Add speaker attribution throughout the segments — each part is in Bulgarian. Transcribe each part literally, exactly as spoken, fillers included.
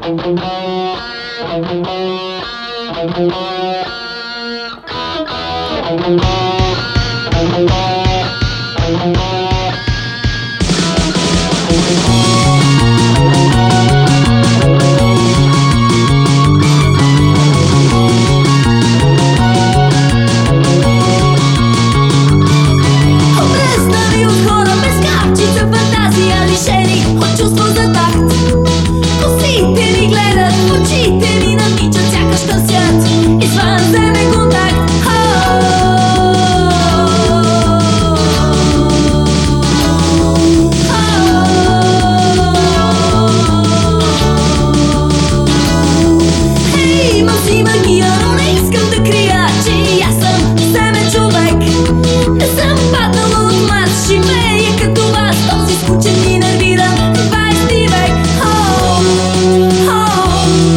Speaker 1: Обръснали от хора без капчица фантазия, лишени от чувство за такт. Косите ми гледат, очите ми намичат, сякаш търсят извънземен контакт. Хей, имам си магия, но не искам да крия, че аз съм семен човек. Не съм паднала от Марс, живея като вас, този скучен и нервиран двайсети век. О, о,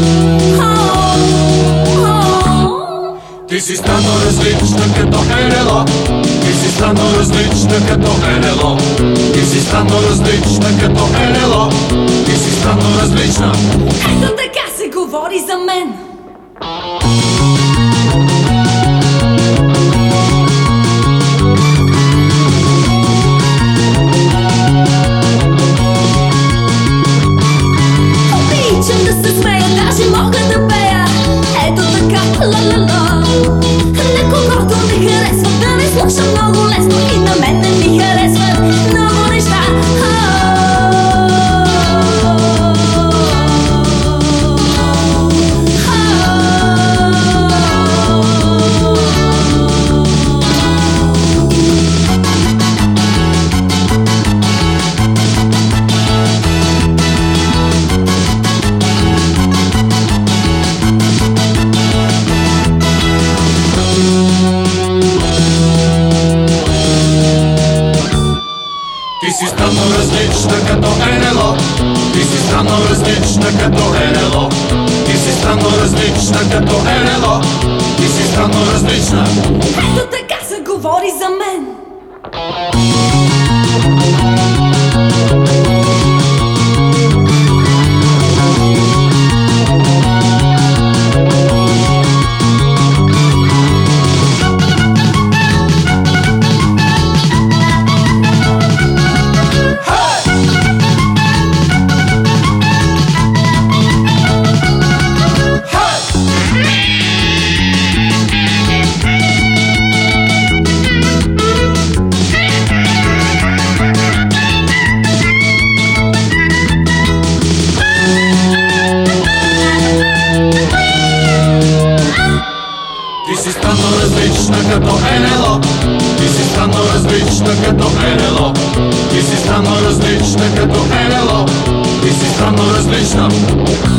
Speaker 1: о, о.
Speaker 2: Ти си странно различна като НЛО. Ти си странно различна като НЛО. Ти си странно различна като НЛО. Ти си странно различна.
Speaker 1: Ето така се говори за мен. Обичам да се смея, даже мога да пея. Ето така, ла-ла-ла. На когото не харесва да не слуша много лесно, и на мен не ми харесват много неща.
Speaker 2: Ти си странно различна като НЛО. Ти си странно различна като НЛО. Ти си странно различна като НЛО. Ти си странно различна.
Speaker 1: Ето така се говори за мен.
Speaker 2: Ти си странно различна като НЛО. Ти си странно различна като НЛО. Ти си странно различна като НЛО. Ти си странно различна.